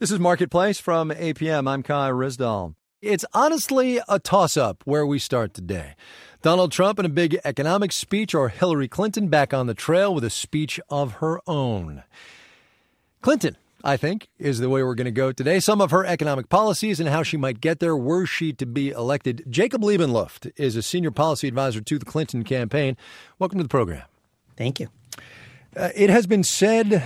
This is Marketplace from APM. I'm Kai Rizdal. It's honestly a toss-up where we start today. Donald Trump in a big economic speech, or Hillary Clinton back on the trail with a speech of her own. Clinton, I think, is the way we're going to go today. Some of her economic policies and how she might get there were she to be elected. Jacob Liebenluft is a senior policy advisor to the Clinton campaign. Welcome to the program. Thank you. It has been said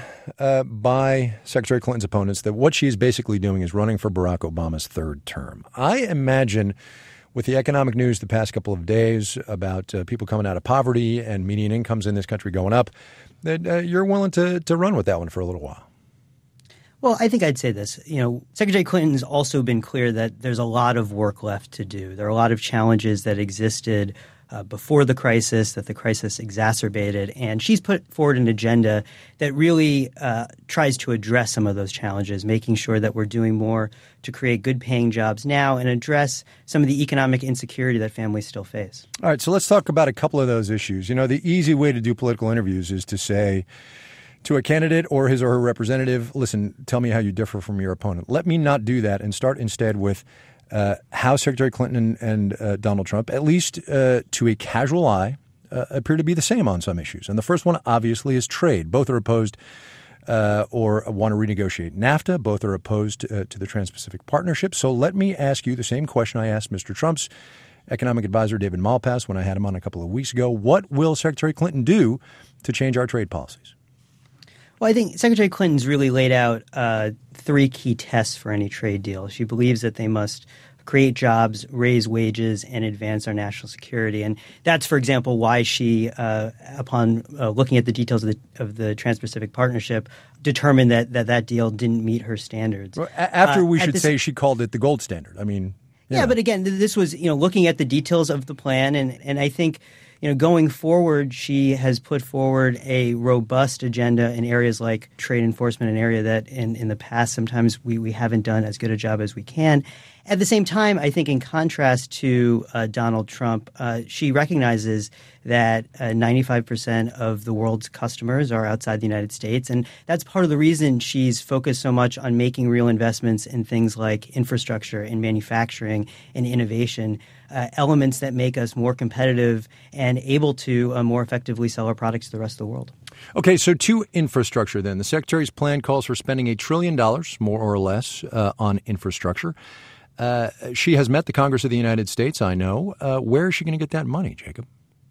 by Secretary Clinton's opponents that what she's basically doing is running for Barack Obama's third term. I imagine with the economic news the past couple of days about people coming out of poverty and median incomes in this country going up, that you're willing to run with that one for a little while. Well, I think I'd say this. Secretary Clinton's also been clear that there's a lot of work left to do. There are a lot of challenges that existed before the crisis, that the crisis exacerbated. And she's put forward an agenda that really tries to address some of those challenges, making sure that we're doing more to create good-paying jobs now and address some of the economic insecurity that families still face. All right, so let's talk about a couple of those issues. The easy way to do political interviews is to say to a candidate or his or her representative, listen, tell me how you differ from your opponent. Let me not do that and start instead with how Secretary Clinton and Donald Trump, at least to a casual eye, appear to be the same on some issues. And the first one, obviously, is trade. Both are opposed or want to renegotiate NAFTA. Both are opposed to the Trans-Pacific Partnership. So let me ask you the same question I asked Mr. Trump's economic advisor, David Malpass, when I had him on a couple of weeks ago. What will Secretary Clinton do to change our trade policies? Well, I think Secretary Clinton's really laid out three key tests for any trade deal. She believes that they must create jobs, raise wages, and advance our national security. And that's, for example, why she, upon looking at the details of the Trans-Pacific Partnership, determined that deal didn't meet her standards. Well, after we should say she called it the gold standard. I mean, yeah, but again, this was looking at the details of the plan, and I think going forward, she has put forward a robust agenda in areas like trade enforcement, an area that in the past sometimes we haven't done as good a job as we can. At the same time, I think in contrast to Donald Trump, she recognizes that 95% of the world's customers are outside the United States. And that's part of the reason she's focused so much on making real investments in things like infrastructure and manufacturing and innovation, elements that make us more competitive and able to more effectively sell our products to the rest of the world. Okay, so to infrastructure then. The Secretary's plan calls for spending $1 trillion, more or less, on infrastructure. She has met the Congress of the United States, I know. Where is she going to get that money, Jacob?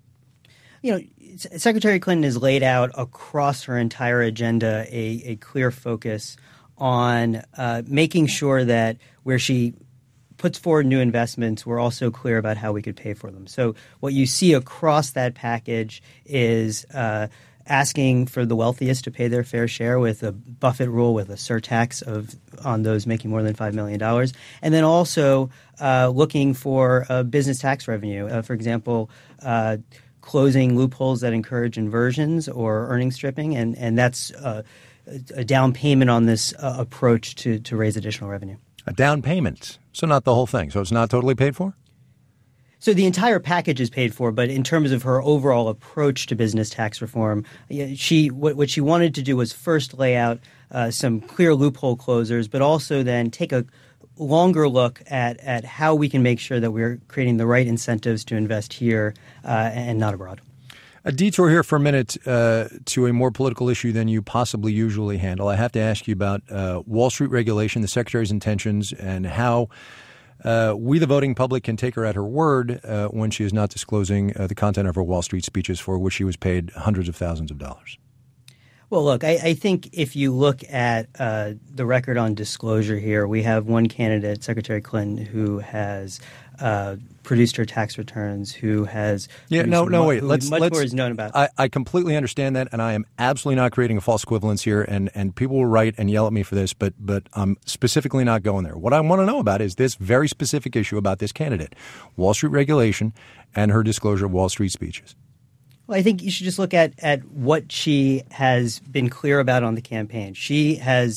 Secretary Clinton has laid out across her entire agenda a clear focus on making sure that where she puts forward new investments, we're also clear about how we could pay for them. So what you see across that package is asking for the wealthiest to pay their fair share with a Buffett rule, with a surtax on those making more than $5 million. And then also looking for business tax revenue. For example, closing loopholes that encourage inversions or earnings stripping. And that's a down payment on this approach to raise additional revenue. A down payment. So not the whole thing. So it's not totally paid for? So the entire package is paid for, but in terms of her overall approach to business tax reform, what she wanted to do was first lay out some clear loophole closers, but also then take a longer look at how we can make sure that we're creating the right incentives to invest here and not abroad. A detour here for a minute to a more political issue than you possibly usually handle. I have to ask you about Wall Street regulation, the Secretary's intentions, and how we, the voting public, can take her at her word when she is not disclosing the content of her Wall Street speeches for which she was paid hundreds of thousands of dollars. Well, look, I think if you look at the record on disclosure here, we have one candidate, Secretary Clinton, who has produced her tax returns, who has wait. Much more is known about. I completely understand that, and I am absolutely not creating a false equivalence here, and people will write and yell at me for this, but I'm specifically not going there. What I want to know about is this very specific issue about this candidate, Wall Street regulation, and her disclosure of Wall Street speeches. Well, I think you should just look at what she has been clear about on the campaign. She has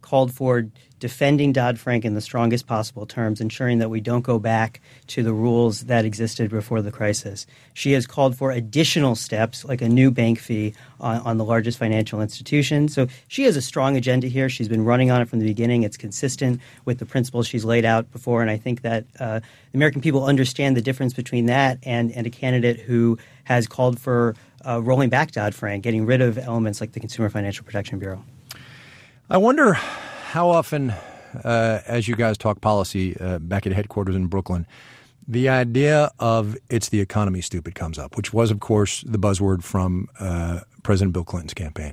called for defending Dodd-Frank in the strongest possible terms, ensuring that we don't go back to the rules that existed before the crisis. She has called for additional steps, like a new bank fee on the largest financial institution. So she has a strong agenda here. She's been running on it from the beginning. It's consistent with the principles she's laid out before, and I think that the American people understand the difference between that and a candidate who has called for rolling back Dodd-Frank, getting rid of elements like the Consumer Financial Protection Bureau. I wonder how often, as you guys talk policy back at headquarters in Brooklyn, the idea of "it's the economy, stupid" comes up, which was, of course, the buzzword from President Bill Clinton's campaign.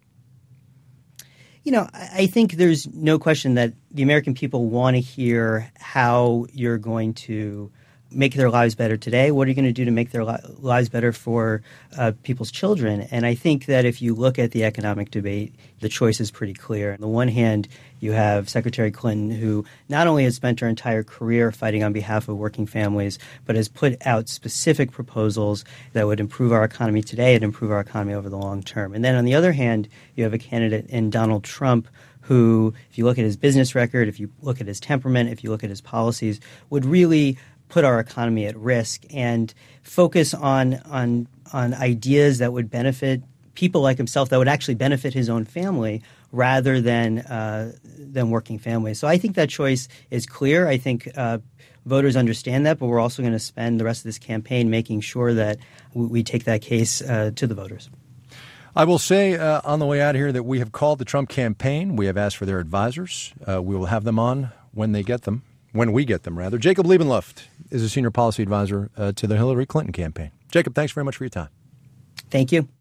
You know, I think there's no question that the American people want to hear how you're going to make their lives better today. What are you going to do to make their lives better for people's children? And I think that if you look at the economic debate, the choice is pretty clear. On the one hand, you have Secretary Clinton, who not only has spent her entire career fighting on behalf of working families, but has put out specific proposals that would improve our economy today and improve our economy over the long term. And then on the other hand, you have a candidate in Donald Trump who, if you look at his business record, if you look at his temperament, if you look at his policies, would really put our economy at risk and focus on ideas that would benefit people like himself, that would actually benefit his own family rather than working families. So I think that choice is clear. I think voters understand that, but we're also going to spend the rest of this campaign making sure that we take that case to the voters. I will say on the way out here that we have called the Trump campaign. We have asked for their advisors. We will have them on when we get them. Jacob Liebenluft is a senior policy advisor to the Hillary Clinton campaign. Jacob, thanks very much for your time. Thank you.